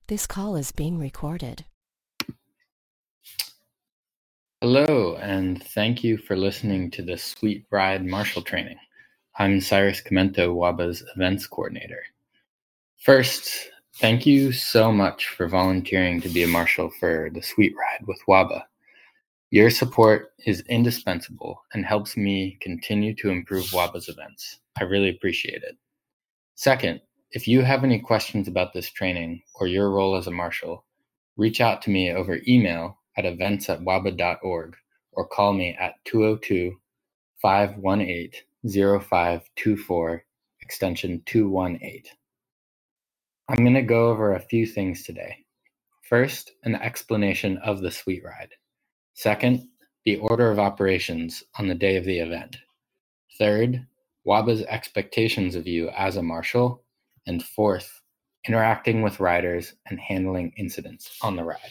This call is being recorded. Hello, and thank you for listening to the Sweet Ride Marshal Training. I'm Cyrus Comento, WABA's events coordinator. First, thank you so much for volunteering to be a marshal for the Sweet Ride with WABA. Your support is indispensable and helps me continue to improve WABA's events. I really appreciate it. Second, if you have any questions about this training or your role as a marshal, reach out to me over email at events@waba.org or call me at 202-518-0524, extension 218. I'm going to go over a few things today. First, an explanation of the Sweet Ride. Second, the order of operations on the day of the event. Third, WABA's expectations of you as a marshal. And fourth, interacting with riders and handling incidents on the ride.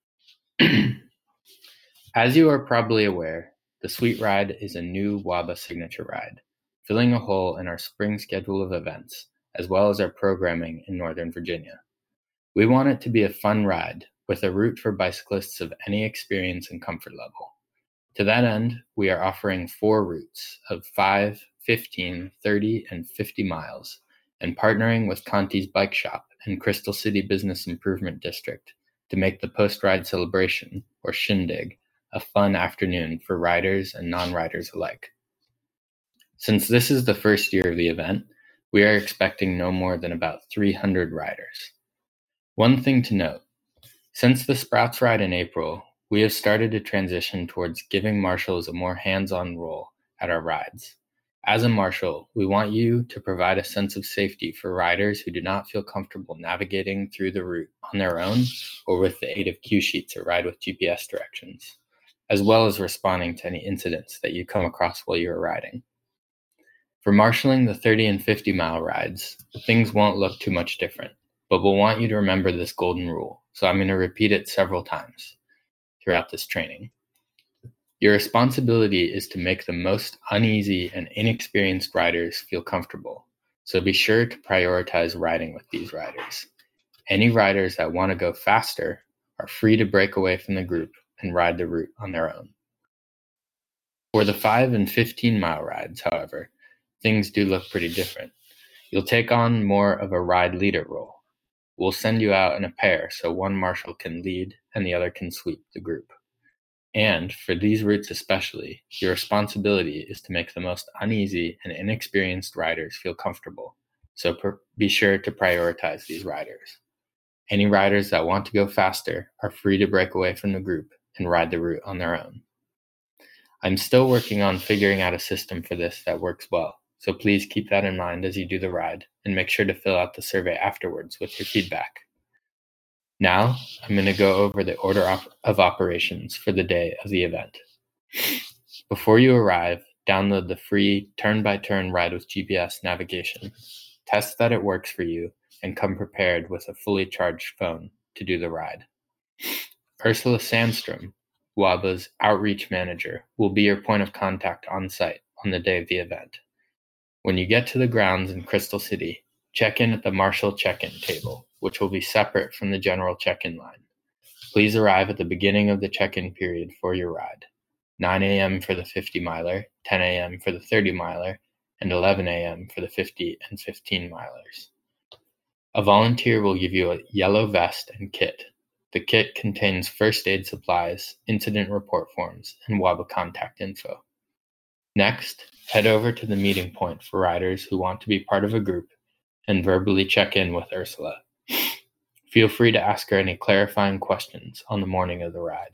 As you are probably aware, the Sweet Ride is a new WABA signature ride, filling a hole in our spring schedule of events, as well as our programming in Northern Virginia. We want it to be a fun ride, with a route for bicyclists of any experience and comfort level. To that end, we are offering 4 routes of 5, 15, 30, and 50 miles, and partnering with Conti's Bike Shop and Crystal City Business Improvement District to make the post-ride celebration, or shindig, a fun afternoon for riders and non-riders alike. Since this is the first year of the event, we are expecting no more than about 300 riders. One thing to note, since the Sprouts Ride in April, we have started to transition towards giving marshals a more hands-on role at our rides. As a marshal, we want you to provide a sense of safety for riders who do not feel comfortable navigating through the route on their own or with the aid of cue sheets or ride with GPS directions, as well as responding to any incidents that you come across while you are riding. For marshaling the 30 and 50 mile rides, things won't look too much different, but we'll want you to remember this golden rule, so I'm going to repeat it several times throughout this training. Your responsibility is to make the most uneasy and inexperienced riders feel comfortable, so be sure to prioritize riding with these riders. Any riders that want to go faster are free to break away from the group and ride the route on their own. For the 5 and 15 mile rides, however, things do look pretty different. You'll take on more of a ride leader role. We'll send you out in a pair so one marshal can lead and the other can sweep the group. And for these routes especially, your responsibility is to make the most uneasy and inexperienced riders feel comfortable, so be sure to prioritize these riders. Any riders that want to go faster are free to break away from the group and ride the route on their own. I'm still working on figuring out a system for this that works well, so please keep that in mind as you do the ride and make sure to fill out the survey afterwards with your feedback. Now, I'm going to go over the order of operations for the day of the event. Before you arrive, download the free turn-by-turn ride with GPS navigation. Test that it works for you and come prepared with a fully charged phone to do the ride. Ursula Sandstrom, WABA's outreach manager, will be your point of contact on site on the day of the event. When you get to the grounds in Crystal City, check in at the Marshal check-in table, which will be separate from the general check-in line. Please arrive at the beginning of the check-in period for your ride, 9 a.m. for the 50-miler, 10 a.m. for the 30-miler, and 11 a.m. for the 50 and 15-milers. A volunteer will give you a yellow vest and kit. The kit contains first aid supplies, incident report forms, and WABA contact info. Next, head over to the meeting point for riders who want to be part of a group and verbally check in with Ursula. Feel free to ask her any clarifying questions on the morning of the ride.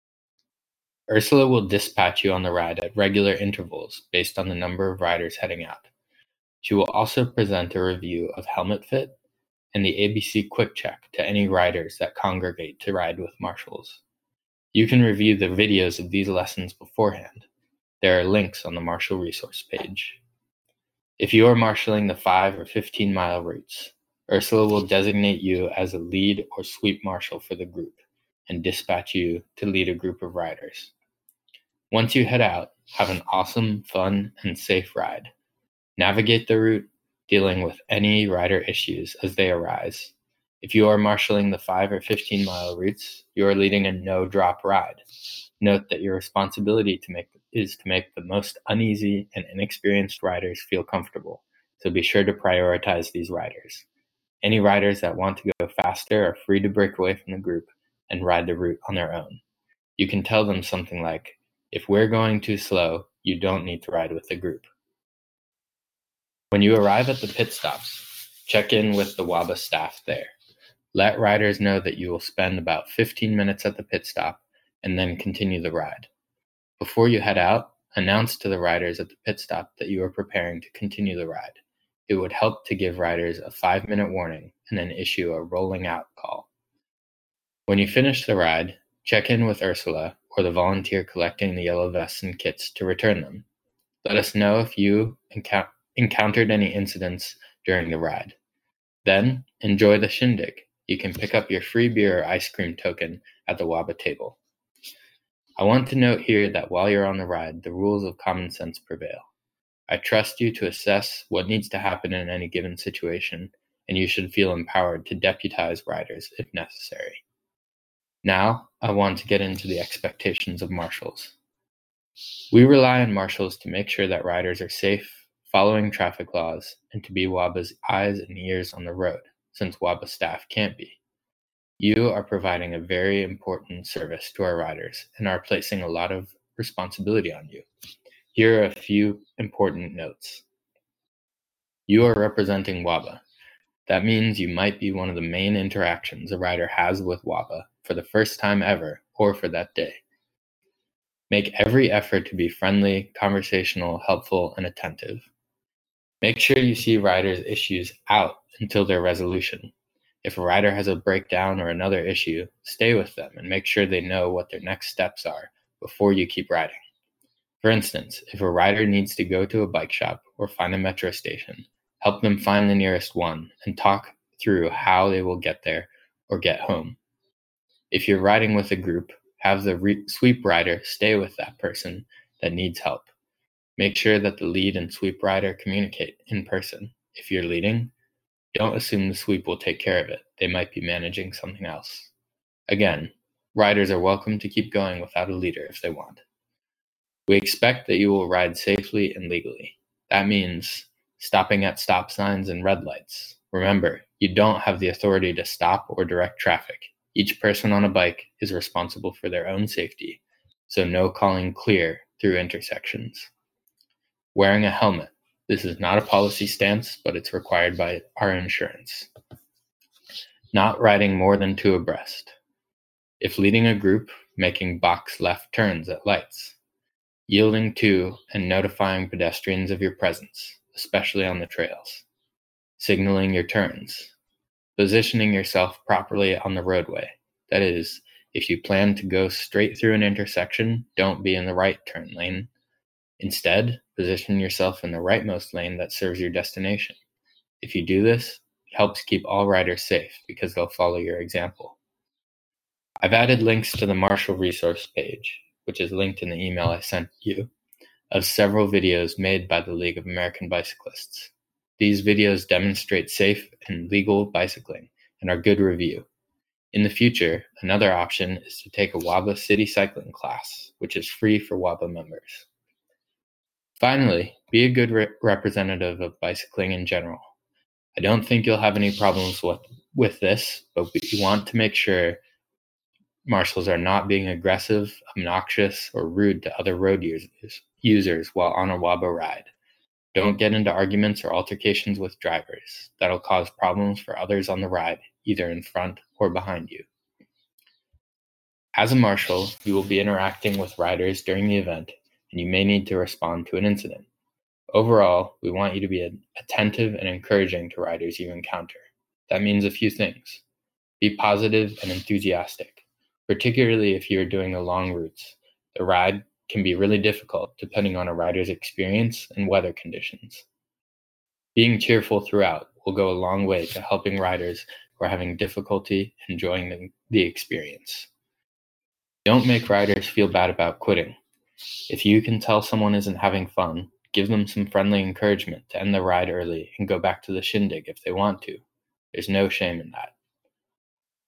Ursula will dispatch you on the ride at regular intervals based on the number of riders heading out. She will also present a review of helmet fit and the ABC Quick Check to any riders that congregate to ride with marshals. You can review the videos of these lessons beforehand. There are links on the Marshal resource page. If you are marshaling the 5 or 15 mile routes, Ursula will designate you as a lead or sweep marshal for the group and dispatch you to lead a group of riders. Once you head out, have an awesome, fun, and safe ride. Navigate the route, dealing with any rider issues as they arise. If you are marshaling the 5 or 15-mile routes, you are leading a no-drop ride. Note that your responsibility is to make the most uneasy and inexperienced riders feel comfortable, so be sure to prioritize these riders. Any riders that want to go faster are free to break away from the group and ride the route on their own. You can tell them something like, "If we're going too slow, you don't need to ride with the group." When you arrive at the pit stops, check in with the WABA staff there. Let riders know that you will spend about 15 minutes at the pit stop and then continue the ride. Before you head out, announce to the riders at the pit stop that you are preparing to continue the ride. It would help to give riders a 5-minute warning and then issue a rolling out call. When you finish the ride, check in with Ursula or the volunteer collecting the yellow vests and kits to return them. Let us know if you encountered any incidents during the ride. Then, enjoy the shindig. You can pick up your free beer or ice cream token at the WABA table. I want to note here that while you're on the ride, the rules of common sense prevail. I trust you to assess what needs to happen in any given situation, and you should feel empowered to deputize riders if necessary. Now, I want to get into the expectations of marshals. We rely on marshals to make sure that riders are safe, following traffic laws, and to be WABA's eyes and ears on the road, since WABA staff can't be. You are providing a very important service to our riders and are placing a lot of responsibility on you. Here are a few important notes. You are representing WABA. That means you might be one of the main interactions a rider has with WABA for the first time ever or for that day. Make every effort to be friendly, conversational, helpful, and attentive. Make sure you see riders' issues out until their resolution. If a rider has a breakdown or another issue, stay with them and make sure they know what their next steps are before you keep riding. For instance, if a rider needs to go to a bike shop or find a metro station, help them find the nearest one and talk through how they will get there or get home. If you're riding with a group, have the sweep rider stay with that person that needs help. Make sure that the lead and sweep rider communicate in person. If you're leading, don't assume the sweep will take care of it. They might be managing something else. Again, riders are welcome to keep going without a leader if they want. We expect that you will ride safely and legally. That means stopping at stop signs and red lights. Remember, you don't have the authority to stop or direct traffic. Each person on a bike is responsible for their own safety, so no calling clear through intersections. Wearing a helmet. This is not a policy stance, but it's required by our insurance. Not riding more than 2 abreast. If leading a group, making box left turns at lights. Yielding to and notifying pedestrians of your presence, especially on the trails. Signaling your turns. Positioning yourself properly on the roadway. That is, if you plan to go straight through an intersection, don't be in the right turn lane. Instead, position yourself in the rightmost lane that serves your destination. If you do this, it helps keep all riders safe because they'll follow your example. I've added links to the Marshall resource page, which is linked in the email I sent you, of several videos made by the League of American Bicyclists. These videos demonstrate safe and legal bicycling and are good review. In the future, another option is to take a WABA city cycling class, which is free for WABA members. Finally, be a good representative of bicycling in general. I don't think you'll have any problems with this, but we want to make sure marshals are not being aggressive, obnoxious, or rude to other road users while on a WABA ride. Don't get into arguments or altercations with drivers. That'll cause problems for others on the ride, either in front or behind you. As a marshal, you will be interacting with riders during the event, and you may need to respond to an incident. Overall, we want you to be attentive and encouraging to riders you encounter. That means a few things. Be positive and enthusiastic, particularly if you are doing the long routes. The ride can be really difficult depending on a rider's experience and weather conditions. Being cheerful throughout will go a long way to helping riders who are having difficulty enjoying the experience. Don't make riders feel bad about quitting. If you can tell someone isn't having fun, give them some friendly encouragement to end the ride early and go back to the shindig if they want to. There's no shame in that.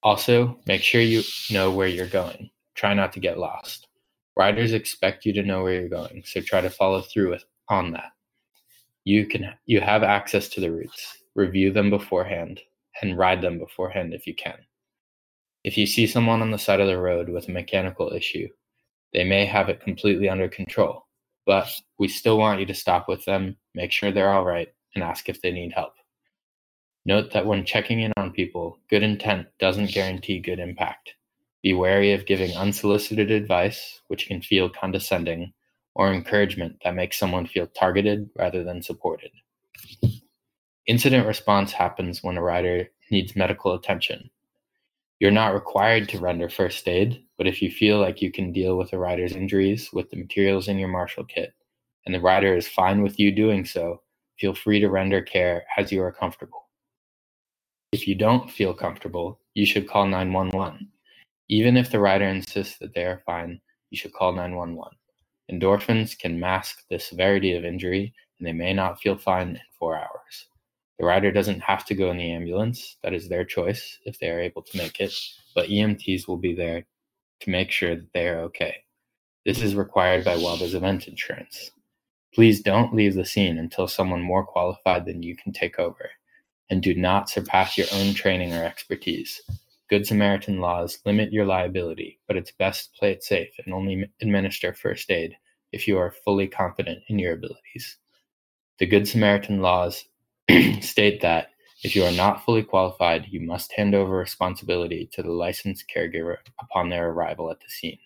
Also, make sure you know where you're going. Try not to get lost. Riders expect you to know where you're going, so try to follow through on that. You have access to the routes. Review them beforehand and ride them beforehand if you can. If you see someone on the side of the road with a mechanical issue, they may have it completely under control, but we still want you to stop with them, make sure they're all right, and ask if they need help. Note that when checking in on people, good intent doesn't guarantee good impact. Be wary of giving unsolicited advice, which can feel condescending, or encouragement that makes someone feel targeted rather than supported. Incident response happens when a rider needs medical attention. You're not required to render first aid, but if you feel like you can deal with a rider's injuries with the materials in your Marshall kit, and the rider is fine with you doing so, feel free to render care as you are comfortable. If you don't feel comfortable, you should call 911. Even if the rider insists that they are fine, you should call 911. Endorphins can mask the severity of injury, and they may not feel fine in 4 hours. The rider doesn't have to go in the ambulance. That is their choice if they are able to make it, but EMTs will be there to make sure that they are okay. This is required by WABA's event insurance. Please don't leave the scene until someone more qualified than you can take over, and do not surpass your own training or expertise. Good Samaritan laws limit your liability, but it's best to play it safe and only administer first aid if you are fully confident in your abilities. The Good Samaritan laws state that if you are not fully qualified, you must hand over responsibility to the licensed caregiver upon their arrival at the scene.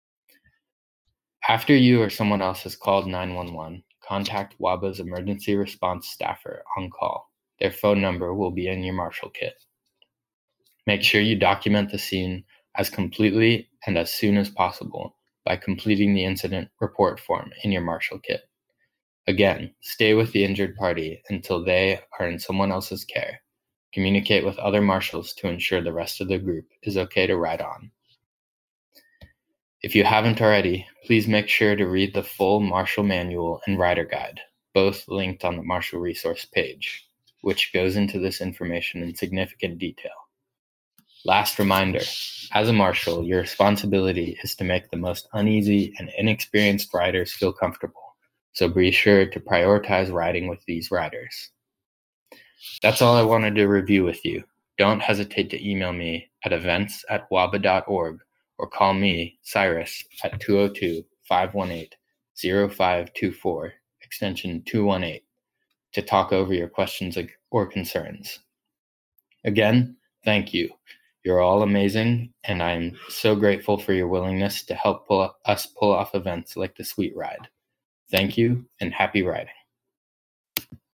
After you or someone else has called 911, contact WABA's emergency response staffer on call. Their phone number will be in your Marshall kit. Make sure you document the scene as completely and as soon as possible by completing the incident report form in your Marshall kit. Again, stay with the injured party until they are in someone else's care. Communicate with other marshals to ensure the rest of the group is okay to ride on. If you haven't already, please make sure to read the full Marshall Manual and Rider Guide, both linked on the Marshall Resource page, which goes into this information in significant detail. Last reminder, as a marshal, your responsibility is to make the most uneasy and inexperienced riders feel comfortable. So be sure to prioritize riding with these riders. That's all I wanted to review with you. Don't hesitate to email me at events@waba.org or call me, Cyrus, at 202-518-0524, extension 218, to talk over your questions or concerns. Again, thank you. You're all amazing, and I'm so grateful for your willingness to help pull off events like the Sweet Ride. Thank you, and happy riding.